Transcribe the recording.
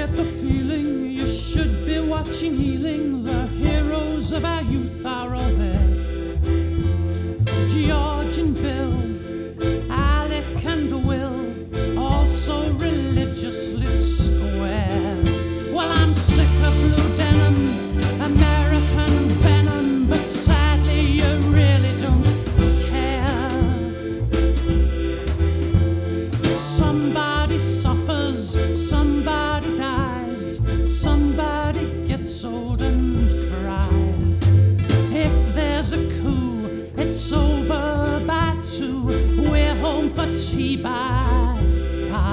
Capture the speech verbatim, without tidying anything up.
get the feeling you should be watching Ealing. The heroes of our youth are